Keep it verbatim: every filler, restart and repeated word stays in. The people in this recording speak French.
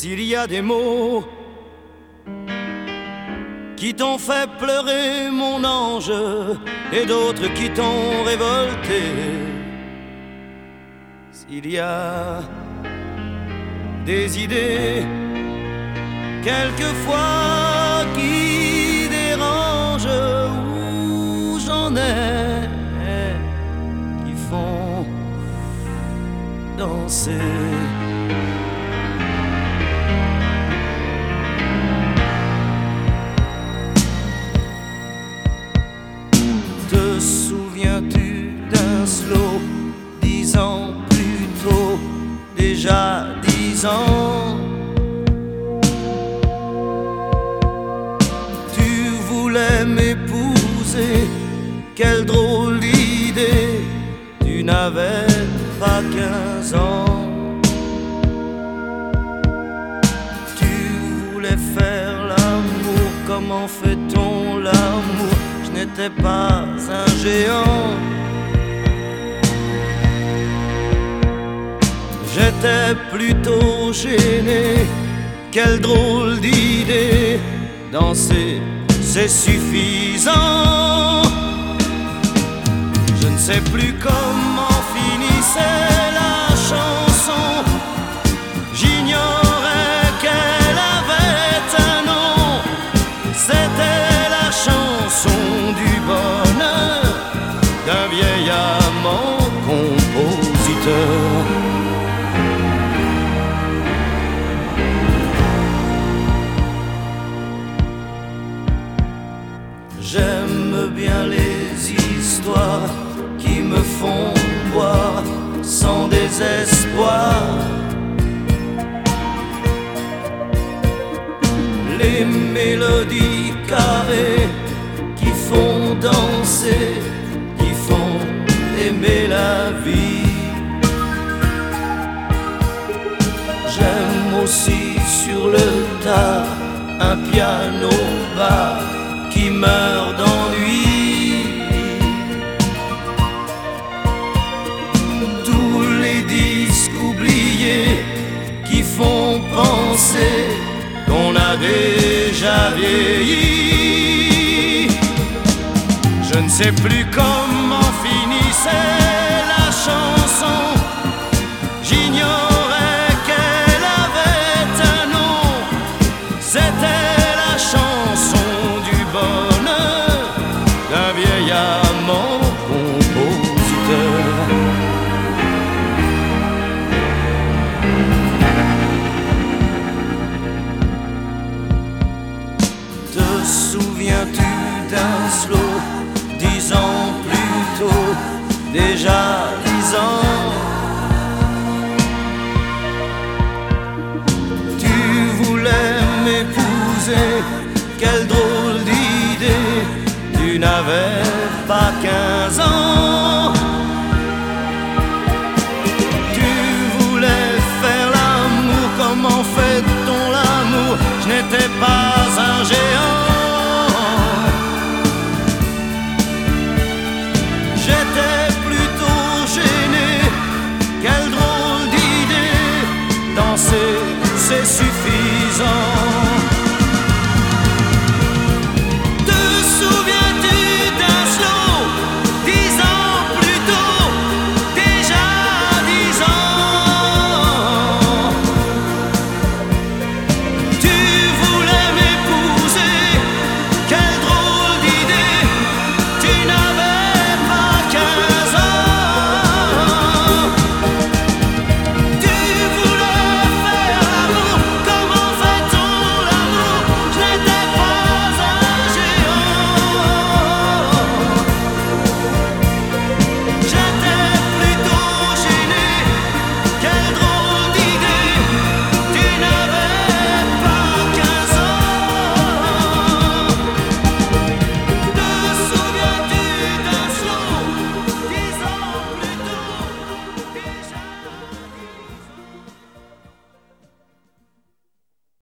s'il y a des mots qui t'ont fait pleurer mon ange et d'autres qui t'ont révolté, s'il y a des idées quelquefois qui dérangent, où j'en ai qui font danser. Te souviens-tu d'un slow dix ans plus tôt, déjà dix ans? Tu voulais m'épouser, quelle drôle d'idée, tu n'avais pas quinze ans. Tu voulais faire l'amour, comment fait-on l'amour? Je n'étais pas un géant, j'étais plutôt gêné, quelle drôle d'idée, danser c'est suffisant. Je ne sais plus comment finissait la chanson, j'ignorais qu'elle avait un nom, c'était la chanson du bonheur d'un vieil amant compositeur. J'aime bien les histoires qui me font boire sans désespoir, les mélodies carrées qui font danser, qui font aimer la vie. J'aime aussi sur le tas un piano bas qui meurt d'ennui, tous les disques oubliés qui font penser qu'on a déjà vieilli. Je ne sais plus comment finissait la chanson, j'ignorais qu'elle avait un nom, c'était la chanson du bonheur d'un vieil amant compositeur. Te souviens-tu d'un slow dix ans plus tôt, déjà dix ans? Tu voulais m'épouser, quelle drôle d'idée, tu n'avais pas quinze ans.